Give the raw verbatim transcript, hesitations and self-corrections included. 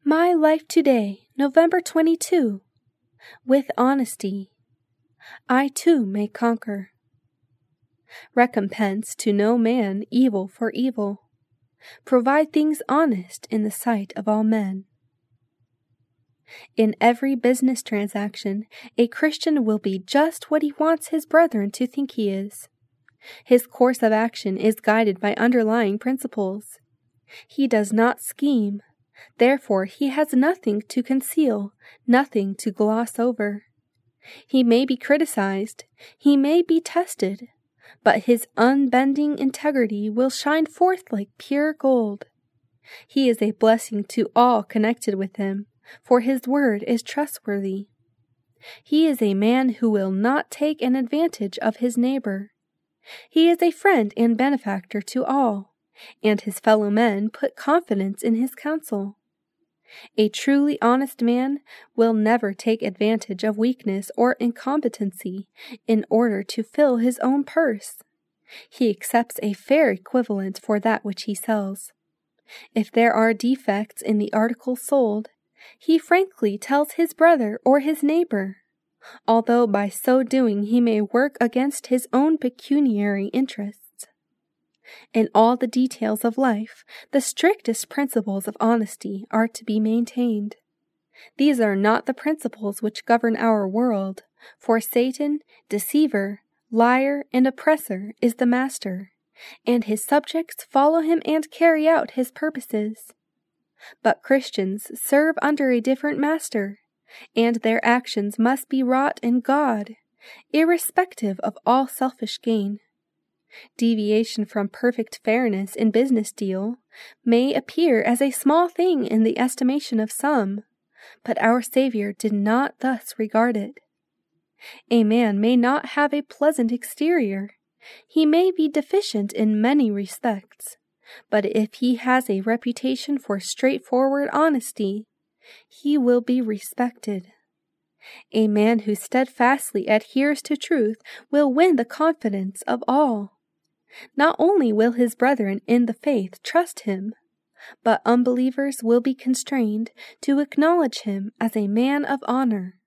My life today, November twenty-second. With honesty, I too may conquer. Recompense to no man evil for evil. Provide things honest in the sight of all men. In every business transaction, a Christian will be just what he wants his brethren to think he is. His course of action is guided by underlying principles. He does not scheme. Therefore, he has nothing to conceal, nothing to gloss over. He may be criticized, he may be tested, but his unbending integrity will shine forth like pure gold. He is a blessing to all connected with him, for his word is trustworthy. He is a man who will not take an advantage of his neighbor. He is a friend and benefactor to all, and his fellow men put confidence in his counsel. A truly honest man will never take advantage of weakness or incompetency in order to fill his own purse. He accepts a fair equivalent for that which he sells. If there are defects in the article sold, he frankly tells his brother or his neighbor, although by so doing he may work against his own pecuniary interests. In all the details of life, the strictest principles of honesty are to be maintained. These are not the principles which govern our world, for Satan, deceiver, liar, and oppressor, is the master, and his subjects follow him and carry out his purposes. But Christians serve under a different master, and their actions must be wrought in God, irrespective of all selfish gain. Deviation from perfect fairness in business deal may appear as a small thing in the estimation of some, but our Savior did not thus regard it. A man may not have a pleasant exterior. He may be deficient in many respects, but if he has a reputation for straightforward honesty, he will be respected. A man who steadfastly adheres to truth will win the confidence of all. Not only will his brethren in the faith trust him, but unbelievers will be constrained to acknowledge him as a man of honor.